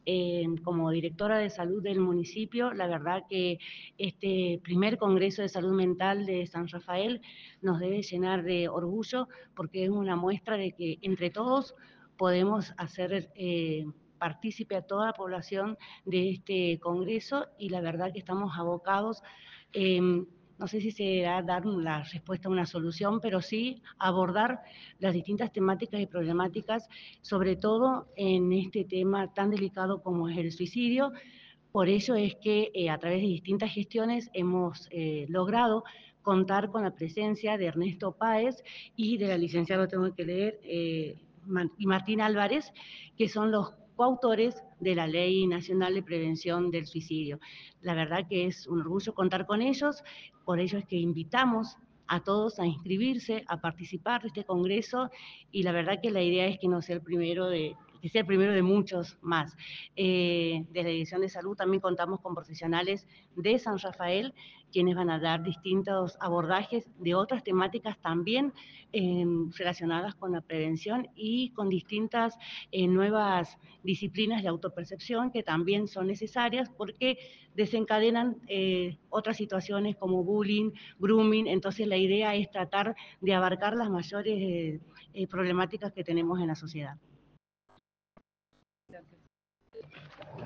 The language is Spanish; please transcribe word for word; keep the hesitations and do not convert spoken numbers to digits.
eh, como directora de salud del municipio, la verdad que este primer Congreso de Salud Mental de San Rafael nos debe llenar de orgullo porque es una muestra de que entre todos podemos hacer eh, partícipe a toda la población de este Congreso y la verdad que estamos abocados, eh, no sé si se va a dar la respuesta a una solución, pero sí abordar las distintas temáticas y problemáticas, sobre todo en este tema tan delicado como es el suicidio. Por ello es que eh, a través de distintas gestiones hemos eh, logrado contar con la presencia de Ernesto Páez y de la licenciada, lo tengo que leer, eh, y Martín Álvarez, que son los coautores de la Ley Nacional de Prevención del Suicidio. La verdad que es un orgullo contar con ellos, por ello es que invitamos a todos a inscribirse, a participar de este congreso, y la verdad que la idea es que no sea el primero de, que sea el primero de muchos más. Eh, de la Dirección de Salud también contamos con profesionales de San Rafael, quienes van a dar distintos abordajes de otras temáticas también eh, relacionadas con la prevención y con distintas eh, nuevas disciplinas de autopercepción que también son necesarias porque desencadenan eh, otras situaciones como bullying, grooming. Entonces la idea es tratar de abarcar las mayores eh, eh, problemáticas que tenemos en la sociedad.